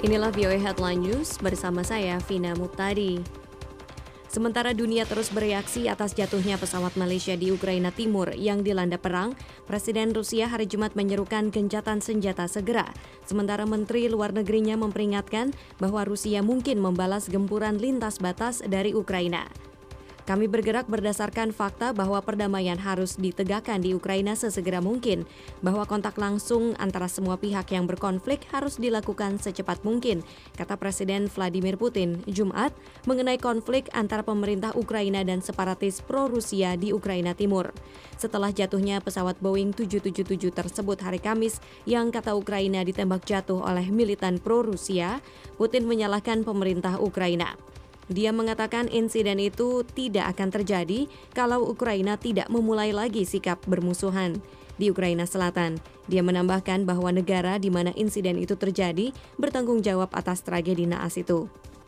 Inilah VOA Headline News bersama saya, Vina Muptadi. Sementara dunia terus bereaksi atas jatuhnya pesawat Malaysia di Ukraina Timur yang dilanda perang, Presiden Rusia hari Jumat menyerukan gencatan senjata segera. Sementara Menteri Luar Negerinya memperingatkan bahwa Rusia mungkin membalas gempuran lintas batas dari Ukraina. Kami bergerak berdasarkan fakta bahwa perdamaian harus ditegakkan di Ukraina sesegera mungkin, bahwa kontak langsung antara semua pihak yang berkonflik harus dilakukan secepat mungkin, kata Presiden Vladimir Putin Jumat mengenai konflik antara pemerintah Ukraina dan separatis pro-Rusia di Ukraina Timur. Setelah jatuhnya pesawat Boeing 777 tersebut hari Kamis yang kata Ukraina ditembak jatuh oleh militan pro-Rusia, Putin menyalahkan pemerintah Ukraina. Dia mengatakan insiden itu tidak akan terjadi kalau Ukraina tidak memulai lagi sikap bermusuhan. Di Ukraina Selatan, dia menambahkan bahwa negara di mana insiden itu terjadi bertanggung jawab atas tragedi naas itu.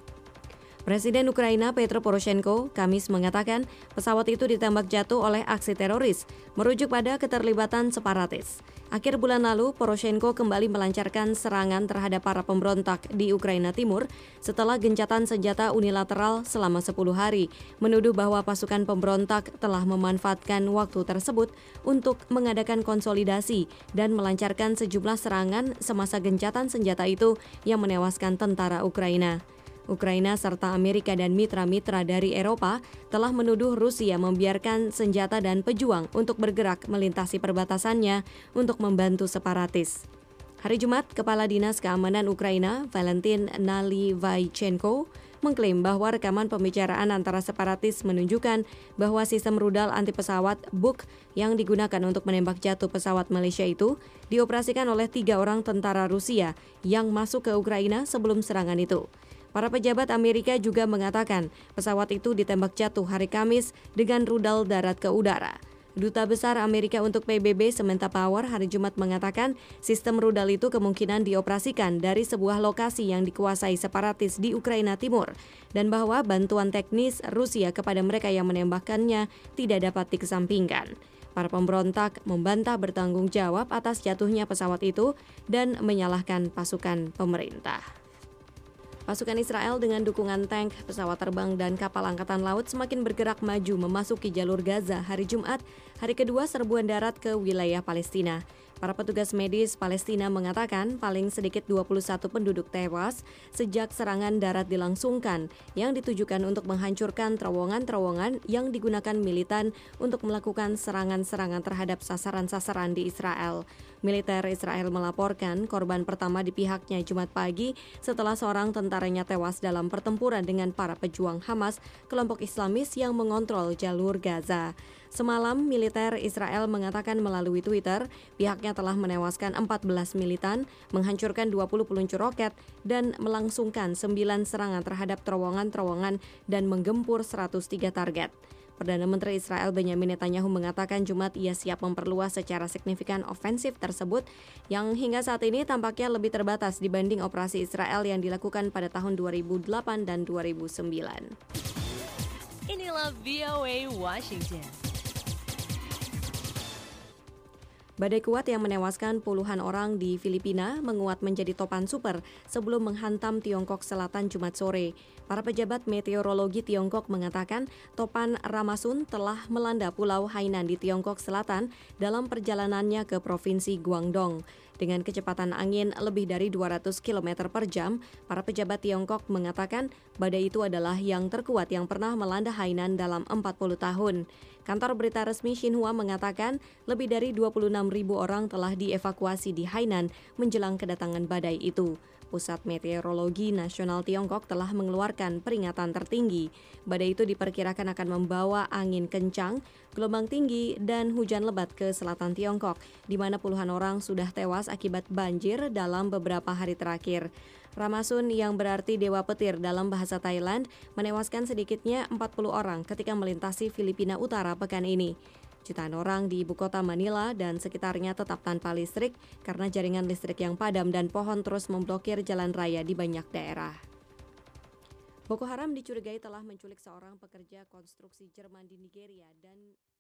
Presiden Ukraina Petro Poroshenko Kamis mengatakan pesawat itu ditembak jatuh oleh aksi teroris, merujuk pada keterlibatan separatis. Akhir bulan lalu, Poroshenko kembali melancarkan serangan terhadap para pemberontak di Ukraina Timur setelah gencatan senjata unilateral selama 10 hari, menuduh bahwa pasukan pemberontak telah memanfaatkan waktu tersebut untuk mengadakan konsolidasi dan melancarkan sejumlah serangan semasa gencatan senjata itu yang menewaskan tentara Ukraina. Ukraina serta Amerika dan mitra-mitra dari Eropa telah menuduh Rusia membiarkan senjata dan pejuang untuk bergerak melintasi perbatasannya untuk membantu separatis. Hari Jumat, Kepala Dinas Keamanan Ukraina, Valentin Nalivaychenko, mengklaim bahwa rekaman pembicaraan antara separatis menunjukkan bahwa sistem rudal anti pesawat Buk yang digunakan untuk menembak jatuh pesawat Malaysia itu dioperasikan oleh 3 orang tentara Rusia yang masuk ke Ukraina sebelum serangan itu. Para pejabat Amerika juga mengatakan pesawat itu ditembak jatuh hari Kamis dengan rudal darat ke udara. Duta Besar Amerika untuk PBB Samantha Power hari Jumat mengatakan sistem rudal itu kemungkinan dioperasikan dari sebuah lokasi yang dikuasai separatis di Ukraina Timur dan bahwa bantuan teknis Rusia kepada mereka yang menembakkannya tidak dapat dikesampingkan. Para pemberontak membantah bertanggung jawab atas jatuhnya pesawat itu dan menyalahkan pasukan pemerintah. Pasukan Israel dengan dukungan tank, pesawat terbang, dan kapal angkatan laut semakin bergerak maju memasuki jalur Gaza hari Jumat, hari kedua serbuan darat ke wilayah Palestina. Para petugas medis Palestina mengatakan paling sedikit 21 penduduk tewas sejak serangan darat dilangsungkan yang ditujukan untuk menghancurkan terowongan-terowongan yang digunakan militan untuk melakukan serangan-serangan terhadap sasaran-sasaran di Israel. Militer Israel melaporkan korban pertama di pihaknya Jumat pagi setelah seorang tentaranya tewas dalam pertempuran dengan para pejuang Hamas, kelompok Islamis yang mengontrol jalur Gaza. Semalam, militer Israel mengatakan melalui Twitter, pihaknya telah menewaskan 14 militan, menghancurkan 20 peluncur roket, dan melangsungkan 9 serangan terhadap terowongan-terowongan dan menggempur 103 target. Perdana Menteri Israel Benjamin Netanyahu mengatakan Jumat ia siap memperluas secara signifikan ofensif tersebut yang hingga saat ini tampaknya lebih terbatas dibanding operasi Israel yang dilakukan pada tahun 2008 dan 2009. Inilah VOA Washington. Badai kuat yang menewaskan puluhan orang di Filipina menguat menjadi topan super sebelum menghantam Tiongkok Selatan Jumat sore. Para pejabat meteorologi Tiongkok mengatakan topan Ramasun telah melanda Pulau Hainan di Tiongkok Selatan dalam perjalanannya ke Provinsi Guangdong. Dengan kecepatan angin lebih dari 200 km per jam, para pejabat Tiongkok mengatakan badai itu adalah yang terkuat yang pernah melanda Hainan dalam 40 tahun. Kantor berita resmi Xinhua mengatakan lebih dari 26.000 orang telah dievakuasi di Hainan menjelang kedatangan badai itu. Pusat Meteorologi Nasional Tiongkok telah mengeluarkan peringatan tertinggi. Badai itu diperkirakan akan membawa angin kencang, gelombang tinggi, dan hujan lebat ke selatan Tiongkok, di mana puluhan orang sudah tewas akibat banjir dalam beberapa hari terakhir. Ramasun yang berarti dewa petir dalam bahasa Thailand menewaskan sedikitnya 40 orang ketika melintasi Filipina Utara pekan ini. Jutaan orang di ibu kota Manila dan sekitarnya tetap tanpa listrik karena jaringan listrik yang padam dan pohon terus memblokir jalan raya di banyak daerah. Boko Haram dicurigai telah menculik seorang pekerja konstruksi Jerman di Nigeria dan